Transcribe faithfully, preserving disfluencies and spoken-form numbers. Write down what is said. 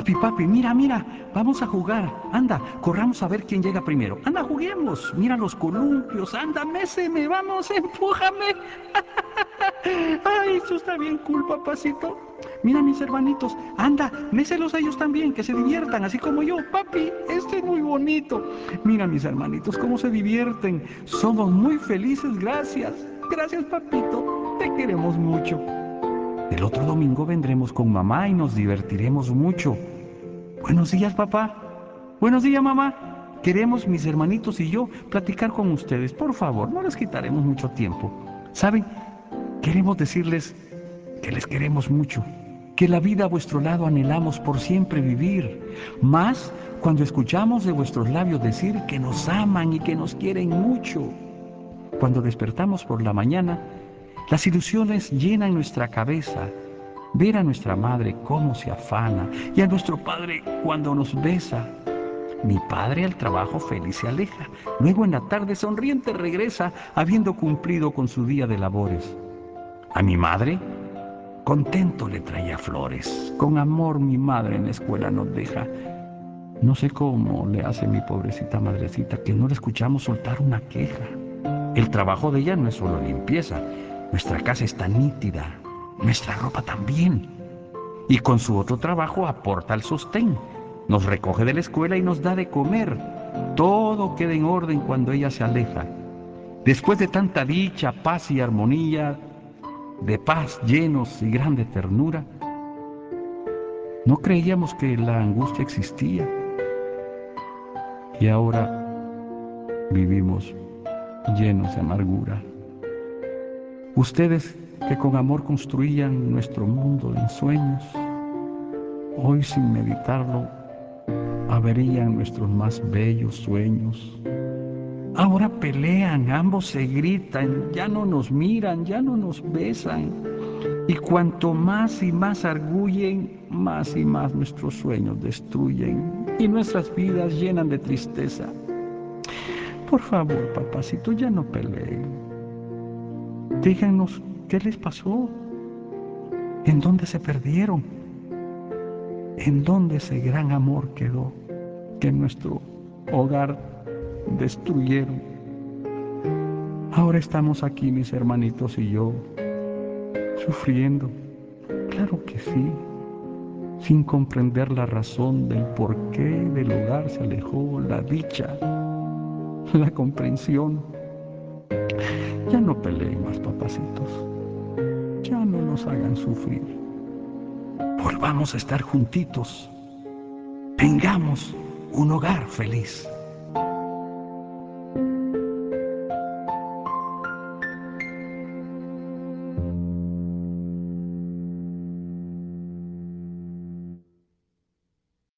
Papi, papi, mira, mira, vamos a jugar. Anda, corramos a ver quién llega primero. Anda, juguemos. Mira los columpios. Anda, méseme, vamos, empújame. Ay, eso está bien cool, papacito. Mira mis hermanitos. Anda, méselos a ellos también, que se diviertan, así como yo. Papi, este es muy bonito. Mira mis hermanitos, cómo se divierten. Somos muy felices, gracias. Gracias, papito. Te queremos mucho. El otro domingo vendremos con mamá y nos divertiremos mucho. Buenos días, papá. Buenos días, mamá. Queremos, mis hermanitos y yo, platicar con ustedes. Por favor, no les quitaremos mucho tiempo. ¿Saben? Queremos decirles que les queremos mucho, que la vida a vuestro lado anhelamos por siempre vivir, más cuando escuchamos de vuestros labios decir que nos aman y que nos quieren mucho. Cuando despertamos por la mañana, las ilusiones llenan nuestra cabeza. Ver a nuestra madre cómo se afana y a nuestro padre cuando nos besa. Mi padre al trabajo feliz se aleja, luego en la tarde sonriente regresa habiendo cumplido con su día de labores. A mi madre, contento le traía flores, con amor mi madre en la escuela nos deja. No sé cómo le hace mi pobrecita madrecita que no le escuchamos soltar una queja. El trabajo de ella no es solo limpieza, nuestra casa está nítida, nuestra ropa también. Y con su otro trabajo aporta el sostén, nos recoge de la escuela y nos da de comer. Todo queda en orden cuando ella se aleja. Después de tanta dicha, paz y armonía, de paz llenos y grande ternura, no creíamos que la angustia existía. Y ahora vivimos llenos de amargura. Ustedes que con amor construían nuestro mundo de ensueños, hoy sin meditarlo, averían nuestros más bellos sueños. Ahora pelean, ambos se gritan, ya no nos miran, ya no nos besan. Y cuanto más y más arguyen, más y más nuestros sueños destruyen y nuestras vidas llenan de tristeza. Por favor, papacito, ya no peleen. Díganos qué les pasó, en dónde se perdieron, en dónde ese gran amor quedó, que en nuestro hogar destruyeron. Ahora estamos aquí, mis hermanitos y yo, sufriendo, claro que sí, sin comprender la razón del por qué del hogar se alejó la dicha, la comprensión. Ya no peleen más, papacitos, ya no nos hagan sufrir. Volvamos a estar juntitos, tengamos un hogar feliz.